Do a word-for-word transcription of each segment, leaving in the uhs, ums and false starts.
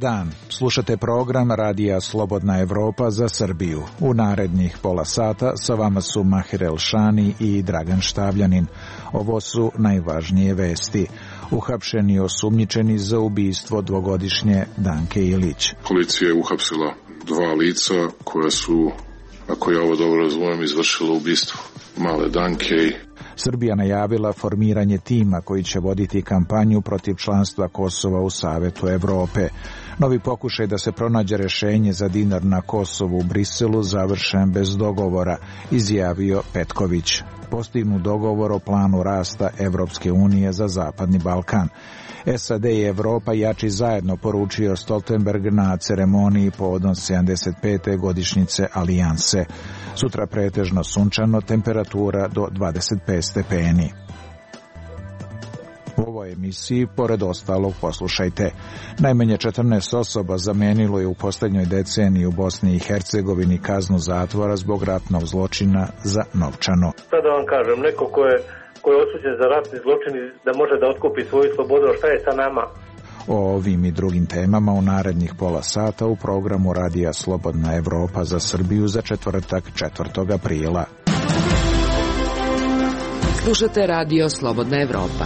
dan, slušate program Radija Slobodna Evropa za Srbiju. U narednih pola sata sa vama su Mahir Elšani i Dragan Štavljanin. Ovo su najvažnije vesti. Uhapšeni osumnjičeni za ubistvo dvogodišnje Danke Ilić. Policija je uhapsila dva lica koja su, ako ja ovo dobro razumijem, izvršila ubistvo male Danke. Srbija najavila formiranje tima koji će voditi kampanju protiv članstva Kosova u Savetu Evrope. Novi pokušaj da se pronađe rešenje za dinar na Kosovu u Briselu završen bez dogovora, izjavio Petković. Postignut dogovor o planu rasta Evropske unije za Zapadni Balkan. S A D i Evropa jači zajedno, poručio Stoltenberg na ceremoniji povodom sedamdeset pete godišnjice alijanse. Sutra pretežno sunčano, temperatura do dvadeset pet stepeni. U ovoj emisiji, pored ostalog, poslušajte. Najmanje četrnaest osoba zamenilo je u posljednjoj deceniji u Bosni i Hercegovini kaznu zatvora zbog ratnog zločina za novčano. Sada vam kažem, neko ko je, ko je osuđen za ratni zločin da može da otkupi svoju slobodu, šta je sa nama? O ovim i drugim temama u narednih pola sata u programu Radija Slobodna Evropa za Srbiju za četvrtak četvrtog aprila. Slušate Radio Slobodna Evropa.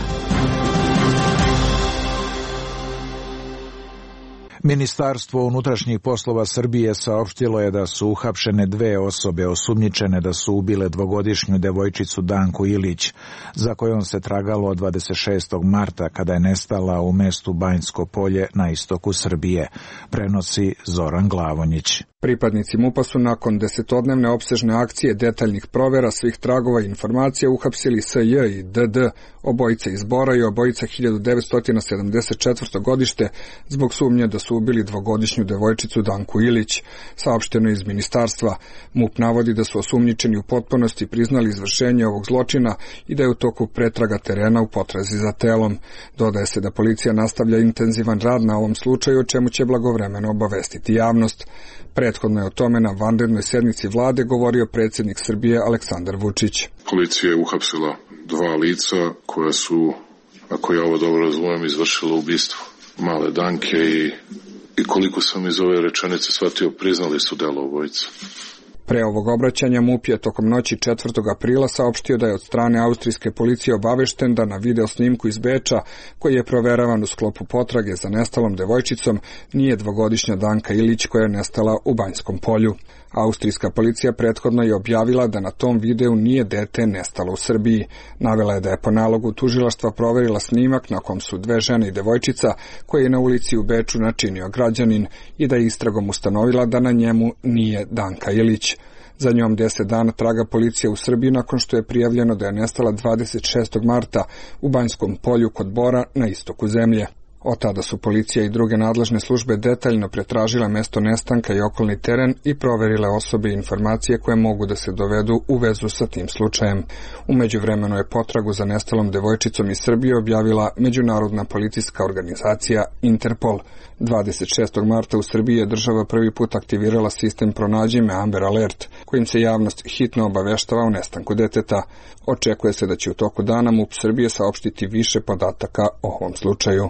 Ministarstvo unutrašnjih poslova Srbije saopštilo je da su uhapšene dve osobe osumnjičene da su ubile dvogodišnju devojčicu Danku Ilić, za kojom se tragalo od dvadeset šestog marta kada je nestala u mestu Banjsko Polje na istoku Srbije, prenosi Zoran Glavonjić. Pripadnici MUP-a su nakon desetodnevne opsežne akcije detaljnih provera svih tragova i informacija uhapsili S J i D D, obojica iz Bora i obojica hiljadu devetsto sedamdeset četvrto godište, zbog sumnje da su ubili dvogodišnju devojčicu Danku Ilić. Saopšteno iz ministarstva, MUP navodi da su osumnjičeni u potpunosti priznali izvršenje ovog zločina i da je u toku pretraga terena u potrazi za telom. Dodaje se da policija nastavlja intenzivan rad na ovom slučaju, o čemu će blagovremeno obavestiti javnost. Prethodno je o tome na vanrednoj sednici vlade govorio predsjednik Srbije Aleksandar Vučić. Policija je uhapsila dva lica koja su, ako ja ovo dobro razumijem, izvršila ubistvo male Danke i, i koliko sam iz ove rečenice shvatio, priznali su delo obojica. Pre ovog obraćanja MUP je tokom noći četvrtog aprila saopštio da je od strane austrijske policije obavešten da na video snimku iz Beča, koji je proveravan u sklopu potrage za nestalom devojčicom, nije dvogodišnja Danka Ilić koja je nestala u Banjskom Polju. Austrijska policija prethodno je objavila da na tom videu nije dete nestalo u Srbiji. Navela je da je po nalogu tužilaštva proverila snimak na kom su dve žene i devojčica koje je na ulici u Beču načinio građanin i da je istragom ustanovila da na njemu nije Danka Ilić. Za njom deset dana traga policija u Srbiji nakon što je prijavljeno da je nestala dvadeset šestog marta u Banjskom Polju kod Bora na istoku zemlje. Od tada su policija i druge nadležne službe detaljno pretražile mesto nestanka i okolni teren i proverile osobe i informacije koje mogu da se dovedu u vezu sa tim slučajem. U međuvremenu je potragu za nestalom devojčicom iz Srbije objavila međunarodna policijska organizacija Interpol. dvadeset šestog marta u Srbiji je država prvi put aktivirala sistem Pronađi me Amber Alert, kojim se javnost hitno obaveštava o nestanku deteta. Očekuje se da će u toku dana MUP Srbije saopštiti više podataka o ovom slučaju.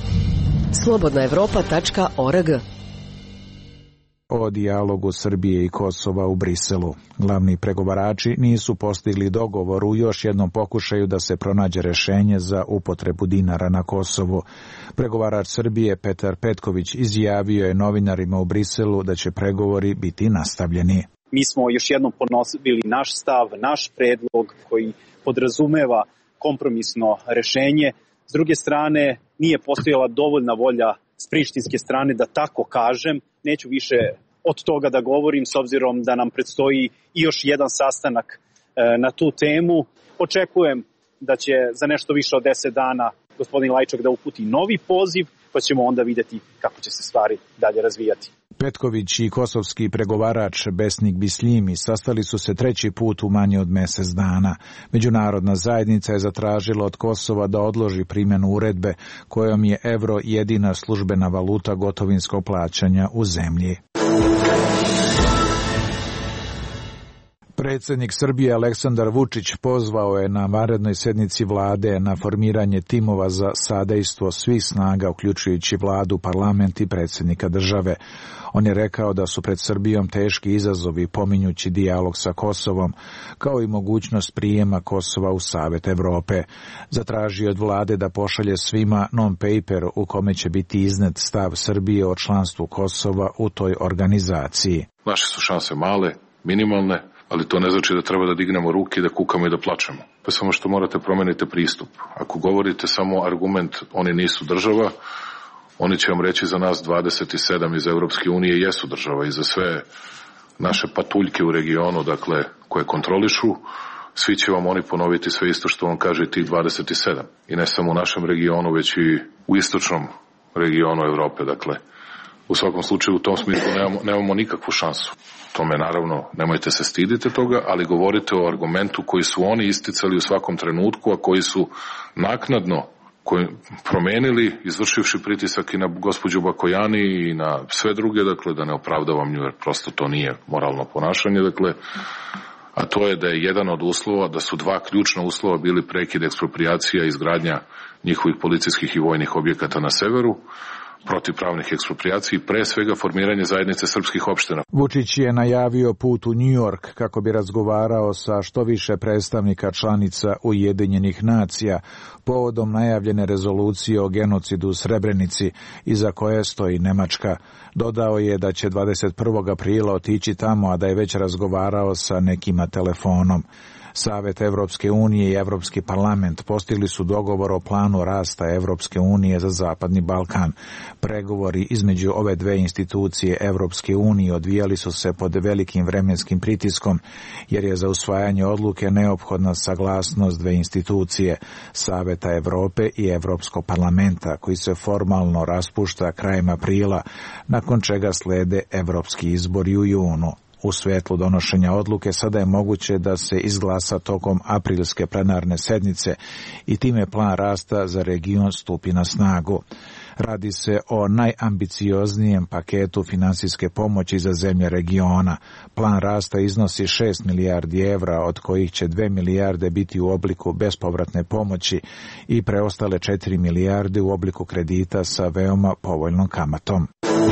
slobodna evropa tačka org. O dijalogu Srbije i Kosova u Briselu. Glavni pregovarači nisu postigli dogovor u još jednom pokušaju da se pronađe rešenje za upotrebu dinara na Kosovu. Pregovarač Srbije Petar Petković izjavio je novinarima u Briselu da će pregovori biti nastavljeni. Mi smo još jednom ponosili naš stav, naš predlog koji podrazumeva kompromisno rešenje. S druge strane, nije postojala dovoljna volja s prištinske strane da tako kažem. Neću više od toga da govorim s obzirom da nam predstoji i još jedan sastanak na tu temu. Očekujem da će za nešto više od deset dana gospodin Lajčak da uputi novi poziv, pa ćemo onda vidjeti kako će se stvari dalje razvijati. Petković i kosovski pregovarač Besnik Bisljimi sastali su se treći put u manje od mjesec dana. Međunarodna zajednica je zatražila od Kosova da odloži primjenu uredbe kojom je evro jedina službena valuta gotovinskog plaćanja u zemlji. Predsjednik Srbije Aleksandar Vučić pozvao je na vanrednoj sednici vlade na formiranje timova za sadejstvo svih snaga, uključujući vladu, parlament i predsjednika države. On je rekao da su pred Srbijom teški izazovi, pominjući dijalog sa Kosovom, kao i mogućnost prijema Kosova u Savet Evrope. Zatražio od vlade da pošalje svima non-paper u kome će biti iznet stav Srbije o članstvu Kosova u toj organizaciji. Naše su šanse male, minimalne, ali to ne znači da treba da dignemo ruke, da kukamo i da plačemo. Pa samo što morate promeniti pristup. Ako govorite samo argument oni nisu država, oni će vam reći za nas dvadeset sedam iz Evropske unije jesu država i za sve naše patuljke u regionu, dakle, koje kontrolišu, svi će vam oni ponoviti sve isto što vam kaže tih dvadeset sedam. I ne samo u našem regionu, već i u istočnom regionu Evrope, dakle. U svakom slučaju u tom smislu nemamo, nemamo nikakvu šansu. Tome naravno nemojte se stidite toga, ali govorite o argumentu koji su oni isticali u svakom trenutku, a koji su naknadno koji promenili, izvršivši pritisak i na gospođu Bakojani i na sve druge, dakle da ne opravdavam nju, jer prosto to nije moralno ponašanje, dakle, a to je da je jedan od uslova, da su dva ključna uslova bili prekid eksproprijacija i izgradnja njihovih policijskih i vojnih objekata na severu, protivpravnih eksproprijacija i pre svega formiranje zajednice srpskih opština. Vučić je najavio put u New York kako bi razgovarao sa što više predstavnika članica Ujedinjenih nacija povodom najavljene rezolucije o genocidu u Srebrenici iza koje stoji Nemačka. Dodao je da će dvadeset prvog aprila otići tamo, a da je već razgovarao sa nekima telefonom. Savet Evropske unije i Evropski parlament postigli su dogovor o planu rasta Evropske unije za Zapadni Balkan. Pregovori između ove dve institucije Evropske unije odvijali su se pod velikim vremenskim pritiskom, jer je za usvajanje odluke neophodna saglasnost dve institucije, Saveta Evrope i Evropskog parlamenta, koji se formalno raspušta krajem aprila, nakon čega slede evropski izbori u junu. U svetlu donošenja odluke sada je moguće da se izglasa tokom aprilske plenarne sednice i time plan rasta za region stupi na snagu. Radi se o najambicioznijem paketu finansijske pomoći za zemlje regiona. Plan rasta iznosi šest milijardi evra, od kojih će dve milijarde biti u obliku bespovratne pomoći i preostale četiri milijarde u obliku kredita sa veoma povoljnom kamatom.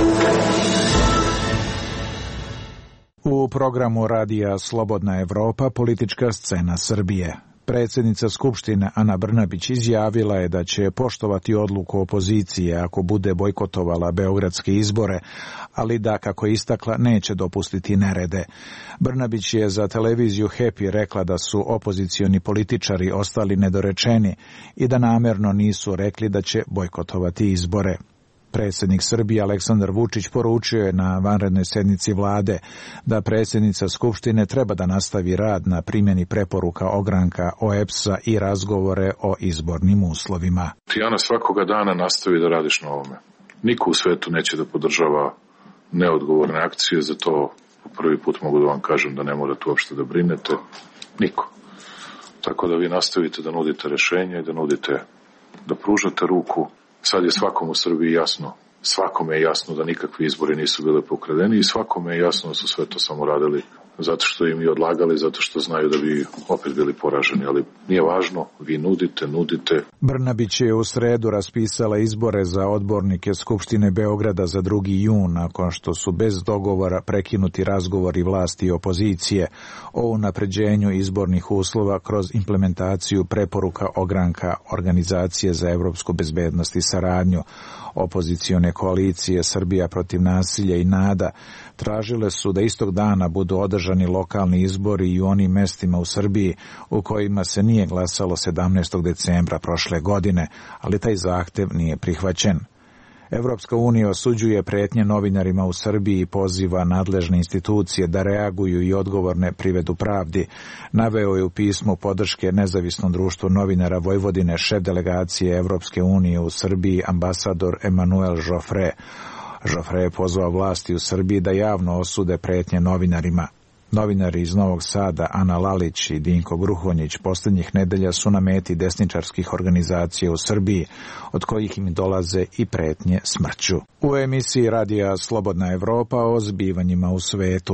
U programu radija Slobodna Evropa politička scena Srbije. Predsjednica Skupštine Ana Brnabić izjavila je da će poštovati odluku opozicije ako bude bojkotovala beogradske izbore, ali da, kako je istakla, neće dopustiti nerede. Brnabić je za televiziju Happy rekla da su opozicioni političari ostali nedorečeni i da namjerno nisu rekli da će bojkotovati izbore. Predsjednik Srbije Aleksandar Vučić poručio je na vanrednoj sednici vlade da predsjednica Skupštine treba da nastavi rad na primjeni preporuka ogranka O E P S-a i razgovore o izbornim uslovima. Ti, Ana, svakoga dana nastavi da radiš na ovome. Niko u svetu neće da podržava neodgovorne akcije, za to po prvi put mogu da vam kažem da ne morate uopšte da brinete. Niko. Tako da vi nastavite da nudite rešenje, da nudite, da pružate ruku. Sad je svakom u Srbiji jasno, svakome je jasno da nikakvi izbori nisu bile pokradeni i svakome je jasno da su sve to samo radili zato što im i odlagali, zato što znaju da bi opet bili poraženi, ali nije važno, vi nudite, nudite. Brnabić je u sredu raspisala izbore za odbornike Skupštine Beograda za drugi jun, nakon što su bez dogovora prekinuti razgovori vlasti i opozicije o unapređenju izbornih uslova kroz implementaciju preporuka ogranka Organizacije za evropsku bezbednost i saradnju. Opozicione koalicije Srbija protiv nasilja i NADA tražile su da istog dana budu održani lokalni izbori i u onim mestima u Srbiji u kojima se nije glasalo sedamnaestog decembra prošle godine, ali taj zahtev nije prihvaćen. Evropska unija osuđuje pretnje novinarima u Srbiji i poziva nadležne institucije da reaguju i odgovorne privedu pravdi. Naveo je u pismu podrške Nezavisnom društvu novinara Vojvodine šef delegacije Evropske unije u Srbiji ambasador Emanuel Joffre. Joffre je pozvao vlasti u Srbiji da javno osude pretnje novinarima. Novinari iz Novog Sada, Ana Lalić i Dinko Gruhonjić, posljednjih nedelja su na meti desničarskih organizacija u Srbiji, od kojih im dolaze i pretnje smrću. U emisiji radija Slobodna Evropa o zbivanjima u svetu.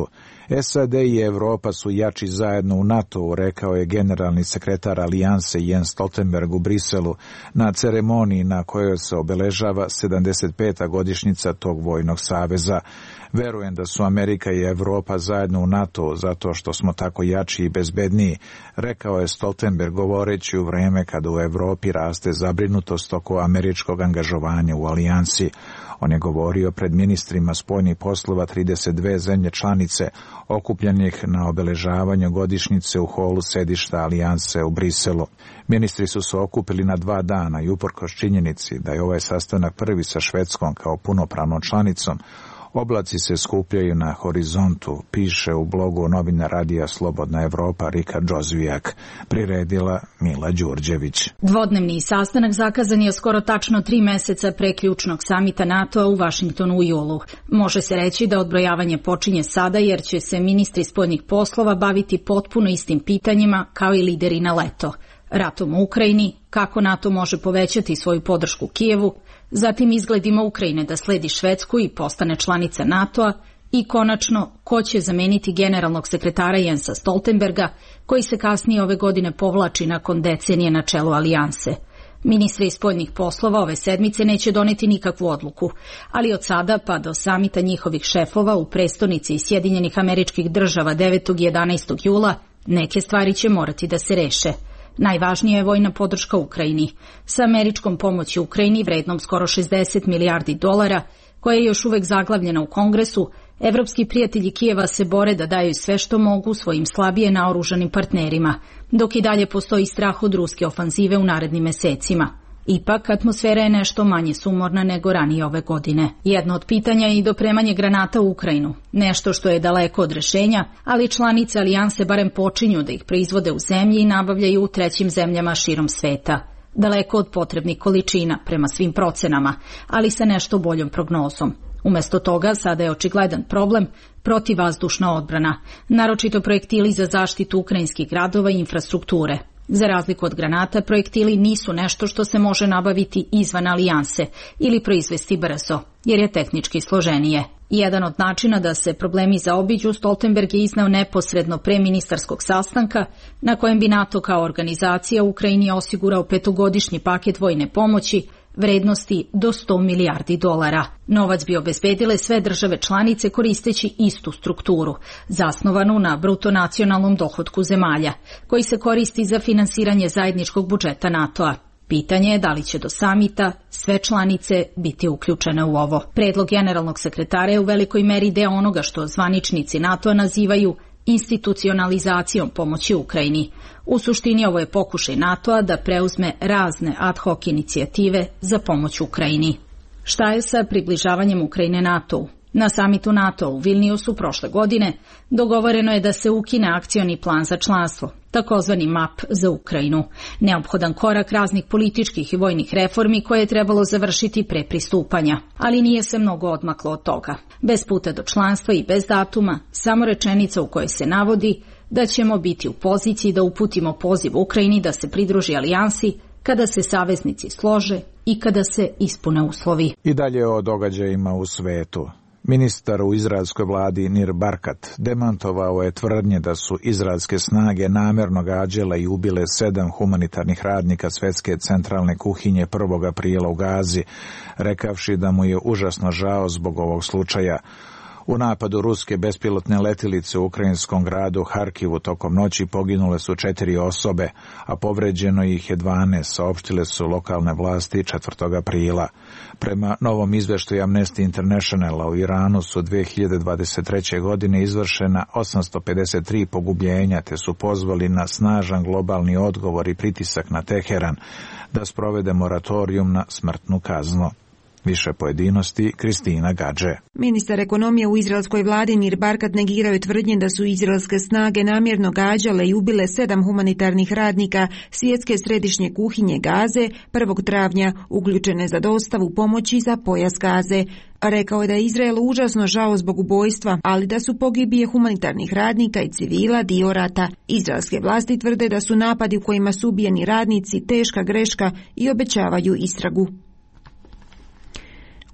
S A D i Evropa su jači zajedno u NATO-u, rekao je generalni sekretar Alijanse Jens Stoltenberg u Briselu na ceremoniji na kojoj se obeležava sedamdeset peta godišnjica tog vojnog saveza. Verujem da su Amerika i Evropa zajedno u NATO zato što smo tako jači i bezbedniji, rekao je Stoltenberg govoreći u vreme kada u Evropi raste zabrinutost oko američkog angažovanja u alijansi. On je govorio pred ministrima spoljnih poslova trideset dve zemlje članice okupljenih na obeležavanju godišnjice u holu sedišta alijanse u Briselu. Ministri su se okupili na dva dana i uprkos činjenici da je ovaj sastanak prvi sa Švedskom kao punopravnom članicom, oblaci se skupljaju na horizontu, piše u blogu novina radija Slobodna Evropa Rika Džozvijak, priredila Mila Đurđević. Dvodnevni sastanak zakazan je skoro tačno tri meseca pre ključnog samita NATO-a u Vašingtonu u julu. Može se reći da odbrojavanje počinje sada jer će se ministri spoljnih poslova baviti potpuno istim pitanjima kao i lideri na leto. Ratom u Ukrajini, kako NATO može povećati svoju podršku Kijevu, zatim izgledima Ukrajine da sledi Švedsku i postane članica NATO-a i konačno ko će zameniti generalnog sekretara Jensa Stoltenberga, koji se kasnije ove godine povlači nakon decenije na čelu alijanse. Ministri spoljnih poslova ove sedmice neće doneti nikakvu odluku, ali od sada pa do samita njihovih šefova u prestonici Sjedinjenih Američkih Država devetog i jedanaestog jula neke stvari će morati da se reše. Najvažnija je vojna podrška Ukrajini. Sa američkom pomoći Ukrajini vrednom skoro šezdeset milijardi dolara, koja je još uvek zaglavljena u Kongresu, evropski prijatelji Kijeva se bore da daju sve što mogu svojim slabije naoružanim partnerima, dok i dalje postoji strah od ruske ofanzive u narednim mesecima. Ipak, atmosfera je nešto manje sumorna nego ranije ove godine. Jedno od pitanja je i dopremanje granata u Ukrajinu. Nešto što je daleko od rešenja, ali članice alijanse barem počinju da ih proizvode u zemlji i nabavljaju u trećim zemljama širom sveta. Daleko od potrebnih količina, prema svim procenama, ali sa nešto boljom prognozom. Umesto toga, sada je očigledan problem protivvazdušna odbrana, naročito projektili za zaštitu ukrajinskih gradova i infrastrukture. Za razliku od granata, projektili nisu nešto što se može nabaviti izvan alijanse ili proizvesti brzo, jer je tehnički složenije. Jedan od načina da se problemi zaobiđu Stoltenberg je izneo neposredno pre ministarskog sastanka, na kojem bi NATO kao organizacija Ukrajini osigurao petogodišnji paket vojne pomoći vrednosti do sto milijardi dolara. Novac bi obezbedile sve države članice koristeći istu strukturu, zasnovanu na bruto nacionalnom dohotku zemalja, koji se koristi za finansiranje zajedničkog budžeta NATO-a. Pitanje je da li će do samita sve članice biti uključene u ovo. Predlog generalnog sekretara je u velikoj meri deo onoga što zvaničnici NATO-a nazivaju institucionalizacijom pomoći Ukrajini. U suštini ovo je pokušaj NATO-a da preuzme razne ad hoc inicijative za pomoć Ukrajini. Šta je sa približavanjem Ukrajine NATO-u? Na samitu NATO u Vilniusu prošle godine dogovoreno je da se ukine akcioni plan za članstvo, takozvani map za Ukrajinu, neophodan korak raznih političkih i vojnih reformi koje je trebalo završiti pre pristupanja, ali nije se mnogo odmaklo od toga. Bez puta do članstva i bez datuma, samo rečenica u kojoj se navodi da ćemo biti u poziciji da uputimo poziv Ukrajini da se pridruži alijansi kada se saveznici slože i kada se ispune uslovi. I dalje o događajima u svetu. Ministar u izraelskoj vladi Nir Barkat demantovao je tvrdnje da su izraelske snage namerno gađale i ubile sedam humanitarnih radnika Svetske centralne kuhinje prvog aprila u Gazi, rekavši da mu je užasno žao zbog ovog slučaja. U napadu ruske bespilotne letilice u ukrajinskom gradu Harkivu tokom noći poginule su četiri osobe, a povređeno ih je dvanaest, saopštile su lokalne vlasti četvrtog aprila. Prema novom izveštaju Amnesty Internationala u Iranu su dve hiljade dvadeset treće. godine izvršena osamsto pedeset tri pogubljenja, te su pozvali na snažan globalni odgovor i pritisak na Teheran da sprovede moratorijum na smrtnu kaznu. Više pojedinosti, Kristina Gadže. Ministar ekonomije u izraelskoj vladi Nir Barkat negirao je tvrdnje da su izraelske snage namjerno gađale i ubile sedam humanitarnih radnika Svjetske središnje kuhinje Gaze prvog travnja, uključene za dostavu pomoći za pojas Gaze. Rekao je da je Izraelu užasno žao zbog ubojstva, ali da su pogibije humanitarnih radnika i civila dio rata. Izraelske vlasti tvrde da su napadi u kojima su ubijeni radnici teška greška i obećavaju istragu.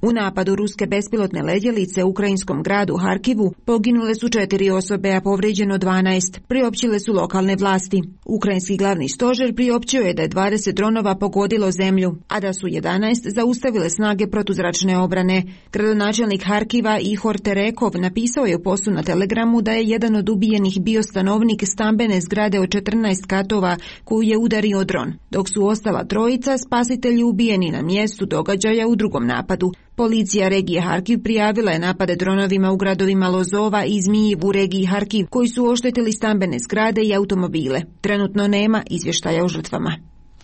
U napadu ruske bespilotne letjelice u ukrajinskom gradu Harkivu poginule su četiri osobe, a povrijeđeno dvanaest, priopćile su lokalne vlasti. Ukrajinski glavni stožer priopćio je da je dvadeset dronova pogodilo zemlju, a da su jedanaest zaustavile snage protuzračne obrane. Gradonačelnik Harkiva Ihor Terekov napisao je u postu na Telegramu da je jedan od ubijenih bio stanovnik stambene zgrade od četrnaest katova koju je udario dron, dok su ostala trojica spasitelji ubijeni na mjestu događaja u drugom napadu. Policija regije Harkiv prijavila je napade dronovima u gradovima Lozova i Zmijiv u regiji Harkiv, koji su oštetili stambene zgrade i automobile. Trenutno nema izvještaja o žrtvama.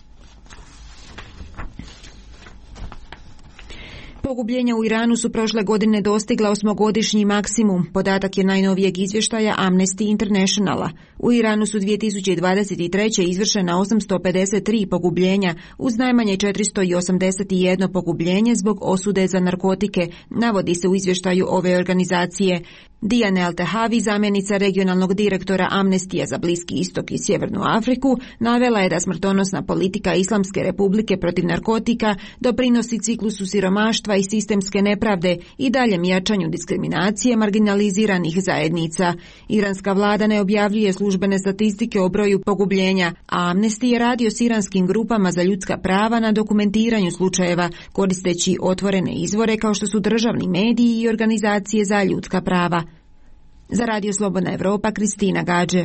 Pogubljenja u Iranu su prošle godine dostigla osmogodišnji maksimum, podatak je najnovijeg izvještaja Amnesty Internationala. U Iranu su dvije tisuće dvadeset treće izvršena osamsto pedeset tri pogubljenja, uz najmanje četiristo osamdeset jedno pogubljenje zbog osude za narkotike, navodi se u izvještaju ove organizacije. Diane Al-Tehavi, zamjenica regionalnog direktora Amnestija za Bliski istok i Sjevernu Afriku, navela je da smrtonosna politika Islamske republike protiv narkotika doprinosi ciklusu siromaštva i sistemske nepravde i daljem jačanju diskriminacije marginaliziranih zajednica. Iranska vlada ne objavljuje službene statistike o broju pogubljenja, a Amnesty je radio s iranskim grupama za ljudska prava na dokumentiranju slučajeva, koristeći otvorene izvore kao što su državni mediji i organizacije za ljudska prava. Za Radio Slobodna Evropa, Kristina Gađe.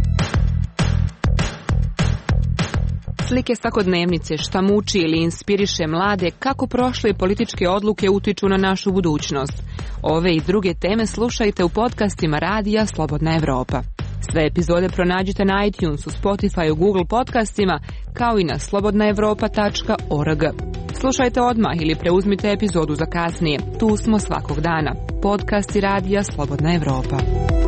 Slike svakodnevnice, šta muči ili inspiriše mlade, kako prošle političke odluke utiču na našu budućnost. Ove i druge teme slušajte u podcastima Radija Slobodna Evropa. Sve epizode pronađite na iTunesu, Spotify, Google podcastima, kao i na slobodna evropa tačka org. Slušajte odmah ili preuzmite epizodu za kasnije. Tu smo svakog dana. Podcasti Radija Slobodna Evropa.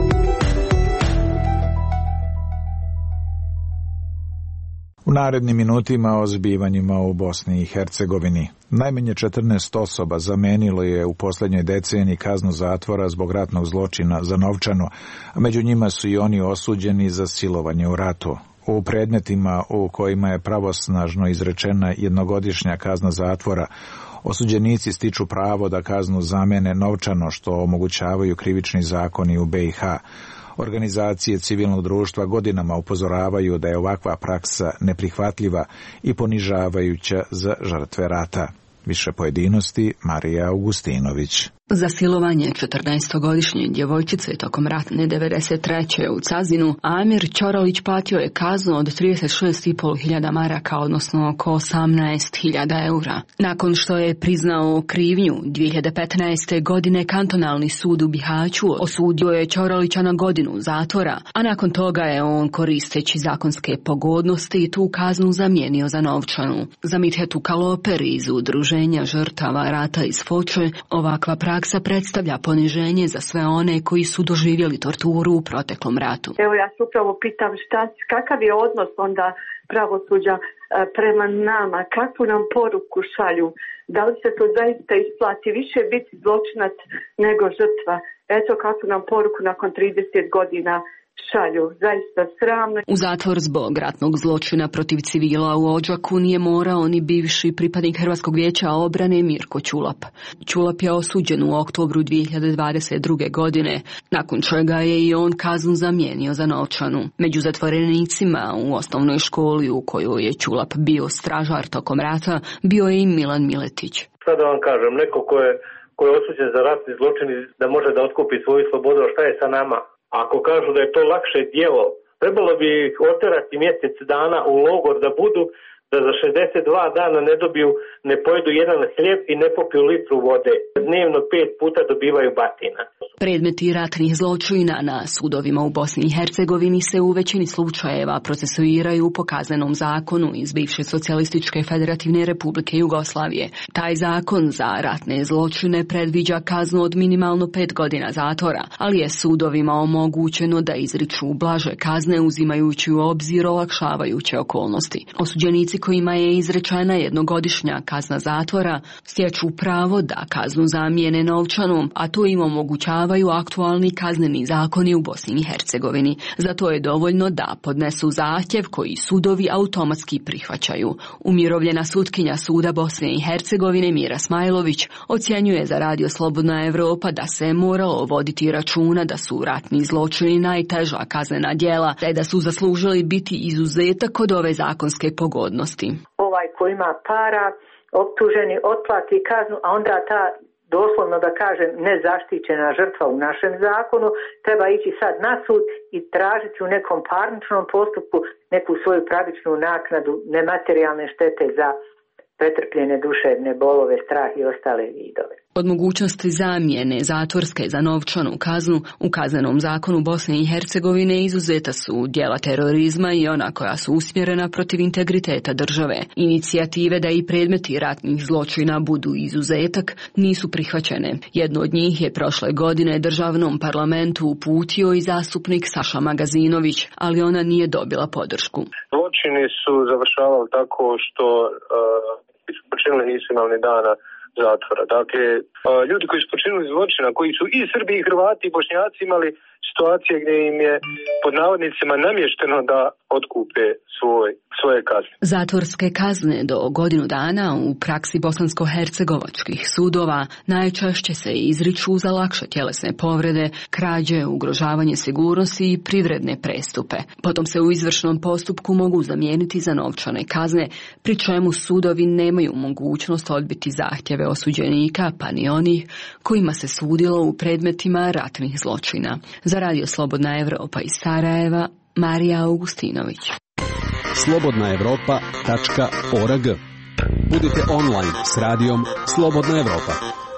U narednim minutima o zbivanjima u Bosni i Hercegovini. Najmanje četrnaest osoba zamenilo je u posljednjoj deceniji kaznu zatvora zbog ratnog zločina za novčanu, a među njima su i oni osuđeni za silovanje u ratu. U predmetima u kojima je pravosnažno izrečena jednogodišnja kazna zatvora, osuđenici stiču pravo da kaznu zamene novčano, što omogućavaju krivični zakoni u B i H. Organizacije civilnog društva godinama upozoravaju da je ovakva praksa neprihvatljiva i ponižavajuća za žrtve rata. Više pojedinosti, Marija Augustinović. Za silovanje četrnaestogodišnje djevojčice tokom ratne devedeset treće u Cazinu, Amir Ćoralić platio je kaznu od trideset šest i pol hiljada maraka, odnosno oko osamnaest hiljada eura. Nakon što je priznao krivnju, dvije hiljade petnaeste. godine kantonalni sud u Bihaću osudio je Ćoralića na godinu zatvora, a nakon toga je on, koristeći zakonske pogodnosti, tu kaznu zamijenio za novčanu. Za Mithetu Kaloper iz Udruženja žrtava rata iz Foče, ovakva praksa Praksa predstavlja poniženje za sve one koji su doživjeli torturu u proteklom ratu. Evo ja se upravo pitam šta, kakav je odnos onda pravosuđa prema nama, kakvu nam poruku šalju, da li se to zaista isplati više biti zločinac nego žrtva. Eto kakvu nam poruku nakon trideset godina šalju, zaista sramno. U zatvor zbog ratnog zločina protiv civila u Odžaku nije morao ni bivši pripadnik Hrvatskog vijeća obrane Mirko Ćulap. Ćulap je osuđen u oktobru dvije hiljade dvadeset druge. godine, nakon čega je i on kaznu zamijenio za novčanu. Među zatvorenicima u osnovnoj školi u kojoj je Ćulap bio stražar tokom rata bio je i Milan Miletić. Šta da vam kažem, neko ko je, ko je osuđen za ratni zločin da može da otkupi svoju slobodu, šta je sa nama? Ako kažu da je to lakše djelo, trebalo bi ih oterati mjesec dana u logor da budu, da za šezdeset dva dana ne dobiju, ne pojedu jedan hljeb i ne popiju litru vode. Dnevno pet puta dobivaju batina. Predmeti ratnih zločina na sudovima u Bosni i Hercegovini se u većini slučajeva procesuiraju po kaznenom zakonu iz bivše socijalističke federativne republike Jugoslavije. Taj zakon za ratne zločine predviđa kaznu od minimalno pet godina zatvora, ali je sudovima omogućeno da izriču blaže kazne uzimajući u obzir olakšavajuće okolnosti. Osuđenici Suci kojima je izrečena jednogodišnja kazna zatvora stječu pravo da kaznu zamijene novčanom, a to im omogućavaju aktualni kazneni zakoni u Bosni i Hercegovini. Za to je dovoljno da podnesu zahtjev koji sudovi automatski prihvaćaju. Umirovljena sutkinja Suda Bosne i Hercegovine Mira Smajlović ocjenjuje za Radio Slobodna Evropa da se moralo voditi računa da su ratni zločini najteža kaznena djela, te da su zaslužili biti izuzetak od ove zakonske pogodnosti. Ovaj ko ima para, optuženi, otplati kaznu, a onda ta, doslovno da kažem, nezaštićena žrtva u našem zakonu treba ići sad na sud i tražiti u nekom parničnom postupku neku svoju pravičnu naknadu nematerijalne štete za pretrpljene duševne bolove, strah i ostale vidove. Od mogućnosti zamjene zatvorske za novčanu kaznu u kaznenom zakonu Bosne i Hercegovine izuzeta su djela terorizma i ona koja su usmjerena protiv integriteta države. Inicijative da i predmeti ratnih zločina budu izuzetak nisu prihvaćene. Jedno od njih je prošle godine državnom parlamentu uputio i zastupnik Saša Magazinović, ali ona nije dobila podršku. Zločini su završavali tako što uh, su počinili nisu imali ni dana zatvora. Dakle, ljudi koji su počinili zločina, koji su i Srbi, i Hrvati, i Bošnjaci imali situacije gdje im je pod navodnicima namješteno da otkupe svoj, svoje kazne. Zatvorske kazne do godinu dana u praksi bosansko-hercegovačkih sudova najčešće se izriču za lakše tjelesne povrede, krađe, ugrožavanje sigurnosti i privredne prestupe. Potom se u izvršnom postupku mogu zamijeniti za novčane kazne, pri čemu sudovi nemaju mogućnost odbiti zahtjeve osuđenika, pa ni onih kojima se sudilo u predmetima ratnih zločina. Za Radio Slobodna Evropa iz Sarajeva, Marija Augustinović. slobodna evropa tačka org. Budite online s radijom Slobodna Evropa.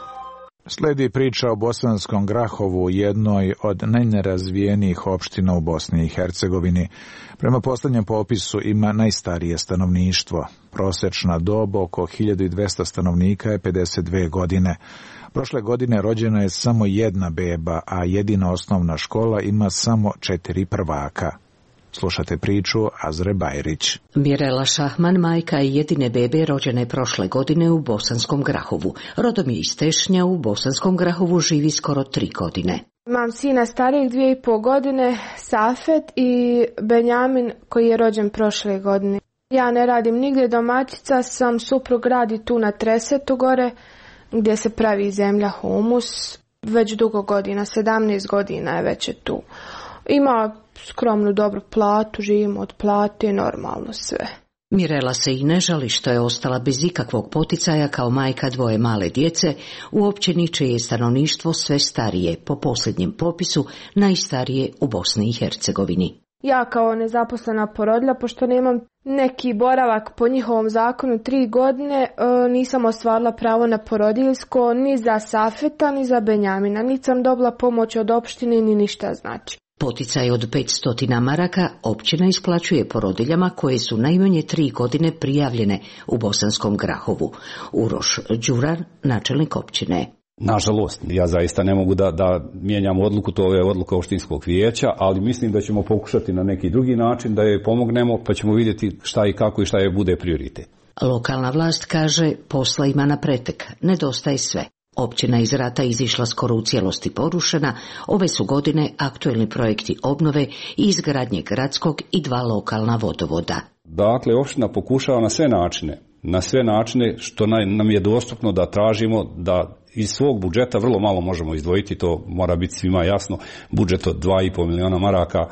Sledi priča o Bosanskom Grahovu, jednoj od najnerazvijenijih opština u Bosni i Hercegovini. Prema posljednjem popisu ima najstarije stanovništvo. Prosječna dob oko hiljadu dvesta stanovnika je pedeset dvije godine. Prošle godine rođena je samo jedna beba, a jedina osnovna škola ima samo četiri prvaka. Slušate priču Azre Bajrić. Mirela Šahman, majka je jedine bebe rođene prošle godine u Bosanskom Grahovu. Rodom je iz Tešnja, u Bosanskom Grahovu živi skoro tri godine. Imam sina starijeg dvije i pol godine, Safet, i Benjamin koji je rođen prošle godine. Ja ne radim nigdje, domaćica sam, suprug radi tu na Tresetu gore, gdje se pravi zemlja humus. Već dugo godina, sedamnaest godina je već je tu. Ima skromnu dobru platu, živimo od plate, normalno sve. Mirela se i ne žali što je ostala bez ikakvog poticaja kao majka dvoje male djece u općini čije je stanovništvo sve starije, po posljednjem popisu najstarije u Bosni i Hercegovini. Ja kao nezaposlena porodilja, pošto nemam neki boravak po njihovom zakonu tri godine, nisam ostvarila pravo na porodiljsko ni za Safeta ni za Benjamina, niti sam dobila pomoć od opštine ni ništa znači. Poticaj od petsto maraka općina isplaćuje porodiljama koje su najmanje tri godine prijavljene u Bosanskom Grahovu. Uroš Đurar, načelnik općine. Nažalost, ja zaista ne mogu da, da mijenjam odluku, to je odluka opštinskog vijeća, ali mislim da ćemo pokušati na neki drugi način da joj pomognemo, pa ćemo vidjeti šta i kako i šta je bude prioritet. Lokalna vlast kaže posla ima na pretek, nedostaje sve. Općina iz rata izišla skoro u cijelosti porušena, ove su godine aktuelni projekti obnove i izgradnje gradskog i dva lokalna vodovoda. Dakle, opština pokušava na sve načine, na sve načine što nam je dostupno da tražimo da iz svog budžeta vrlo malo možemo izdvojiti, to mora biti svima jasno, budžet od dva i pol miliona maraka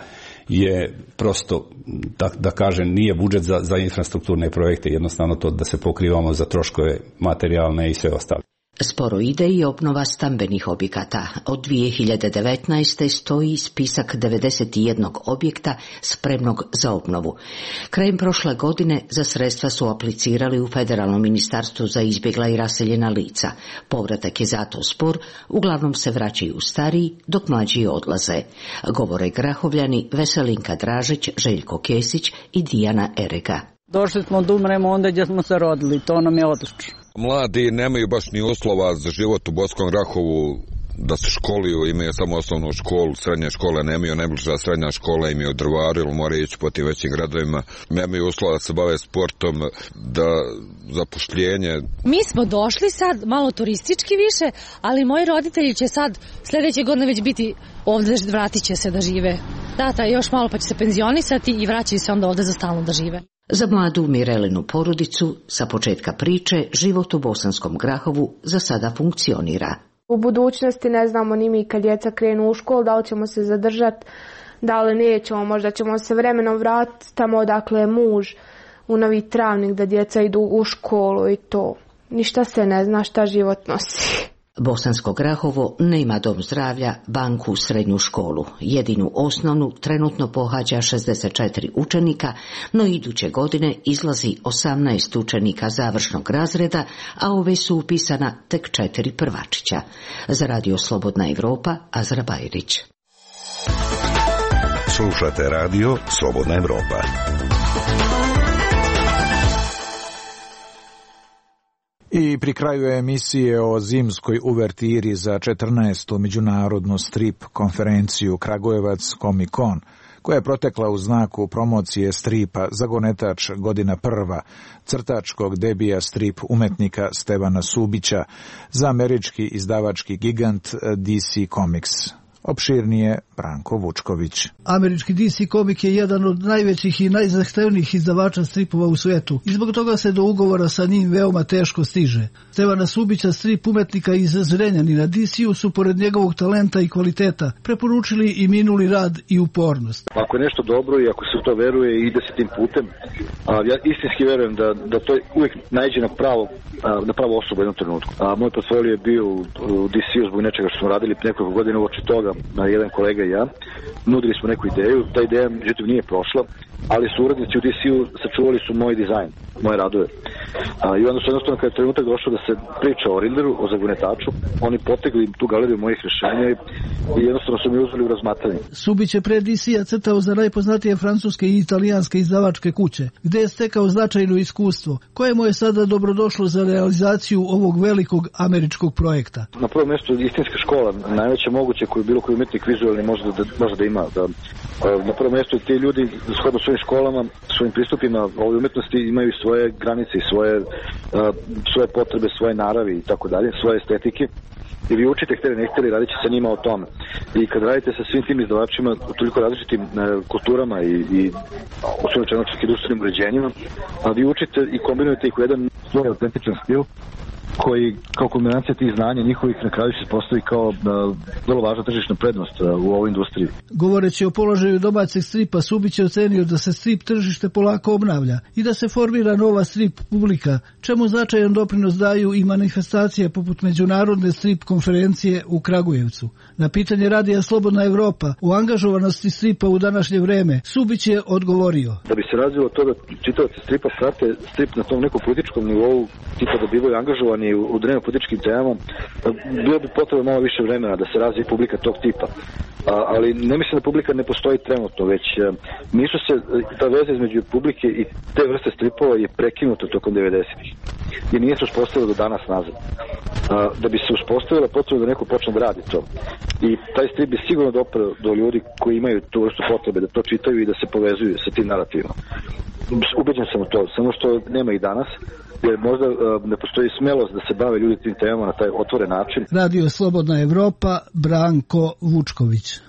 je prosto, da, da kažem, nije budžet za, za infrastrukturne projekte, jednostavno to da se pokrivamo za troškove materijalne i sve ostale. Sporo ide i obnova stambenih objekata. Od dvije hiljade devetnaeste. stoji spisak devedeset jednog objekta spremnog za obnovu. Krajem prošle godine za sredstva su aplicirali u Federalnom ministarstvu za izbjegla i raseljena lica. Povratak je zato spor, uglavnom se vraćaju stariji, dok mlađi odlaze. Govore Grahovljani Veselinka Dražić, Željko Kesić i Dijana Erega. Došli smo da umremo onda gdje smo se rodili, to nam je odlično. Mladi nemaju baš ni uslova za život u Bosanskom Grahovu, da se školuju, imaju samo osnovnu školu, srednje škole nemaju, najbliža srednja škola im je u Drvaru ili moraju ići po tim većim gradovima, nemaju uslova da se bave sportom, da zapošljenje. Mi smo došli sad malo turistički više, ali moji roditelji će sad sljedeće godine već biti ovdje, vratit će se da žive. Tata još malo pa će se penzionisati i vraćaju se onda ovdje za stalno da žive. Za mladu Mirelinu porodicu sa početka priče život u Bosanskom Grahovu za sada funkcionira. U budućnosti ne znamo ni mi kad djeca krenu u školu, da li ćemo se zadržati, da li nećemo, možda ćemo se vremenom vratiti tamo odakle je muž u Novi Travnik da djeca idu u školu i to. Ništa se ne zna šta život nosi. Bosansko Grahovo nema dom zdravlja, banku, srednju školu. Jedinu osnovnu trenutno pohađa šezdeset četiri učenika, no iduće godine izlazi osamnaest učenika završnog razreda, a ove su upisana tek četiri prvačića. Za Radio Slobodna Evropa, Azra Bajrić. Slušate Radio Slobodna Evropa. I pri kraju emisije o zimskoj uvertiri za četrnaestu međunarodnu strip konferenciju Kragujevac Comic Con, koja je protekla u znaku promocije stripa Zagonetač godina prva, crtačkog debija strip umetnika Stevana Subića za američki izdavački gigant D C Comics. Opširnije Branko Vučković. Američki D C Comics je jedan od najvećih i najzahtevnijih izdavača stripova u svijetu i zbog toga se do ugovora sa njim veoma teško stiže. Stevana Subića, strip umetnika iz Zrenjanina, D C-u su pored njegovog talenta i kvaliteta preporučili i minuli rad i upornost. Ako je nešto dobro i ako se u to veruje i ide se tim putem, a, ja istinski verujem da, da to uvijek naiđe na pravo, a, na pravo osobu u jednom trenutku. A, moj portfolio je bio u, u D C-u zbog nečega što smo radili nekoliko godina uoči toga, na jedan kolega i ja. Nudili smo neku ideju, ta ideja međutim nije prošla, ali su urednici u D C-u sačuvali su moj dizajn, moje radove. A, I onda su jednostavno kada je trenutak došao da se priča o Riddleru, o Zagonetaču, oni potegli tu galeriju mojih rješenja i, i jednostavno su mi uzeli u razmatranje. Subić je pre D C-a crtao za najpoznatije francuske i italijanske izdavačke kuće, gde je stekao značajno iskustvo, koje mu je sada dobrodošlo za realizaciju ovog velikog američkog projekta. Na prvom mjestu istinska škola, najveća moguće koju bilo koji umetnik vizualni može da, može da ima. Da, na prvom mjestu ti ljudi shodno svojim školama, svojim pristupima ovoj umetnosti imaju svoje granice i svoje, svoje potrebe, svoje naravi i tako dalje, svoje estetike. I vi učite, htjeli ne htjeli, radit će sa njima o tome. I kad radite sa svim tim izdavačima u toliko različitim e, kulturama i, i osnovno čak i društvenim uređenjima, a vi učite i kombinujete ih u jedan svoj autentičan stil, koji kao kombinacija tih znanja njihovih na kraju se postavi kao da, vrlo važna tržišna prednost a, u ovoj industriji. Govoreći o položaju domaćeg stripa, Subić je ocenio da se strip tržište polako obnavlja i da se formira nova strip publika, čemu značajan doprinos daju i manifestacije poput međunarodne strip konferencije u Kragujevcu. Na pitanje Radija Slobodna Evropa o angažovanosti stripa u današnje vreme, Subić je odgovorio. Da bi se razvilo to da čitavci stripa prate strip na tom nekom političkom nivou, tipa da bivaju angažovani u dnevno političkim temama, bilo bi potrebno malo više vremena da se razvije publika tog tipa. A, ali ne mislim da publika ne postoji trenutno, već nisu se, ta veza između publike i te vrste stripova je prekinuta tokom devedesetih i nije se uspostavila do danas nazad. A, da bi se uspostavila, potrebno da neko počne da radi to. I taj strip bi sigurno dopreo do ljudi koji imaju tu vrstu potrebe da to čitaju i da se povezuju sa tim narativima. Ubeđen sam u to, samo što nema i danas, jer možda uh, ne postoji smelost da se bave ljudi tim temama na taj otvoren način. Radio Slobodna Evropa, Branko Vučković.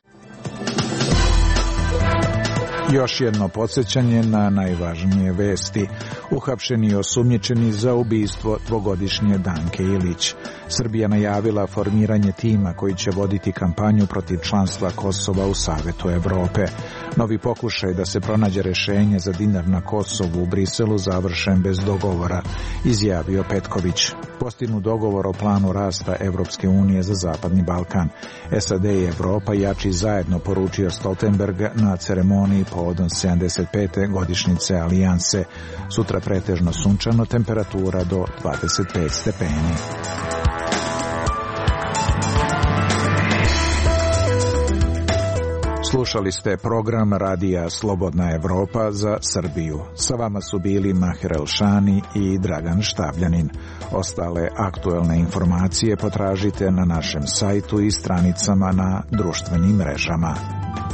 Još jedno podsjećanje na najvažnije vesti. Uhapšeni i osumnjičeni za ubistvo dvogodišnje Danke Ilić. Srbija najavila formiranje tima koji će voditi kampanju protiv članstva Kosova u Savetu Evrope. Novi pokušaj da se pronađe rešenje za dinar na Kosovu u Briselu završen bez dogovora, izjavio Petković. Postignut dogovor o planu rasta Evropske unije za Zapadni Balkan. S A D i Evropa jači zajedno, poručio Stoltenberg na ceremoniji povodom sedamdeset pete godišnjice alijanse. Sutra pretežno sunčano, temperatura do dvadeset pet stepeni. Slušali ste program Radija Slobodna Evropa za Srbiju. Sa vama su bili Maher Elšani i Dragan Štavljanin. Ostale aktuelne informacije potražite na našem sajtu i stranicama na društvenim mrežama.